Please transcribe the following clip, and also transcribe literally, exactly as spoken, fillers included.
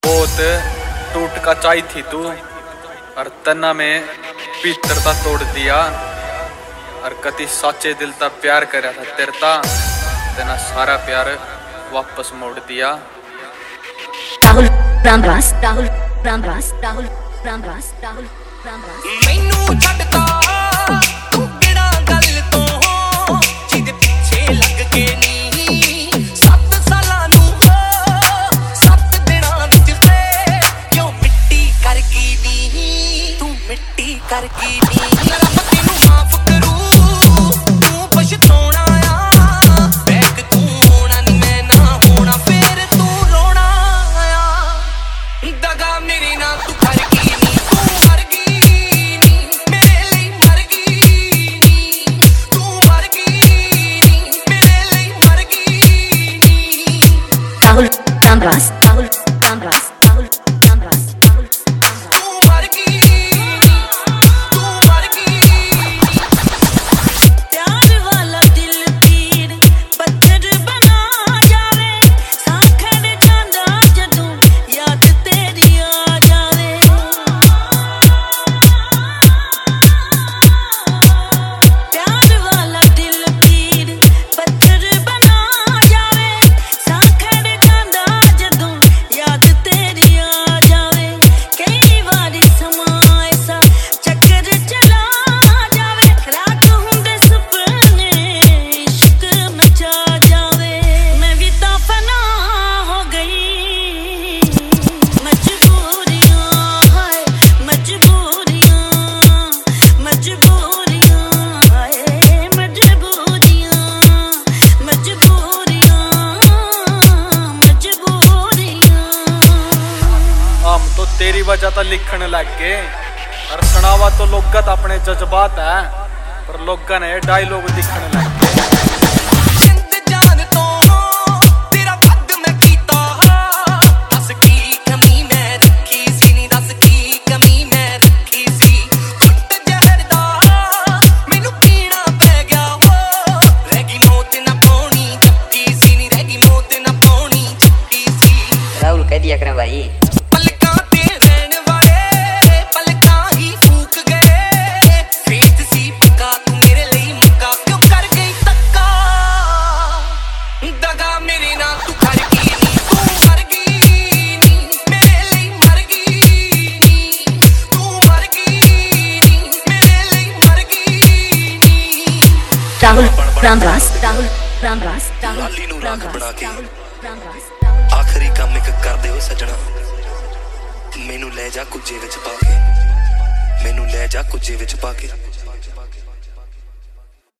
बहुत टूट का चाई थी तू और तना में पीतरता तोड़ दिया और कति साचे दिल ता प्यार करया था तेरता तना सारा प्यार वापस मोड़ दिया। राहुल रामरास राहुल रामरास राहुल रामरास राहुल रामरास मैनू छड्डदा तू बिना गल तो जिद पीछे लग के नी सत्त सालां नू सत्त दिनां विच फे क्यों मिट्टी कर गई नी तू मिट्टी कर गई नी रब तैनू माफ करू तू पछताउणा आ बैक तू होना नी मैं ना होना फिर तू रोना आ दगा मेरे ना तू कर गई नी तू मर गई नी मेरे लिए मर गई नी तू मर गई नी मेरे लिए मर गई नी। राहुल रामरास राहुल रामरास राहुल रामरास राहुल तू मर गई नी तू मर गई नी। प्यार वाला दिल तीर पत्थर बना जावे साखड़ जांदा जदों याद तेरी आ जावे प्यार वाला दिल तीर पत्थर बना जावे साखड़ जांदा जदों याद तेरी आ जावे कई वारी समा ऐसा चक्कर चला जावे रात हुंदे सुपने इश्क मचा जावे मैं भी तां फना हो गई मजबूरियां हाय मजबूरियां मजबूरियां हाय मजबूरियां मजबूरियां मजबूरियां। हम तो तेरी वजह तो लिखण लग गए और सुनावा तो लोगत अपने जज्बात है पर लोगों ने डायलॉग दिखण लग गए। जिंद जान तो तेरा कद मैं कीता दस की कमी मैं रखी सी नी दस की कमी मैं रखी सी घुट जहर दा मैनू पीना पै गया हो रह गई मौत ना पानी चक्की सी नी रह गई मौत ना पानी चक्की सी। राहुल कह दिया करें भाई पलकां ते रहन वाले पलकां ही फूक गए फेत सी पक्का तू मेरे लिए मक्का क्यों कर गई तक्का दगा मेरे ना तू कर गई नी तू मर गई नी मेरे लिए मर गई नी तू मर गई नी मेरे लिए मर गई नी। राहुल रामरास राहुल रामरास राहुल लाली नूं राख बना के राहुल रामरास राहुल आखिरी काम एक कर दे ओ सजना मैनू ले जा कुझे विच पा के मैनू ले जा कुझे विच पा के।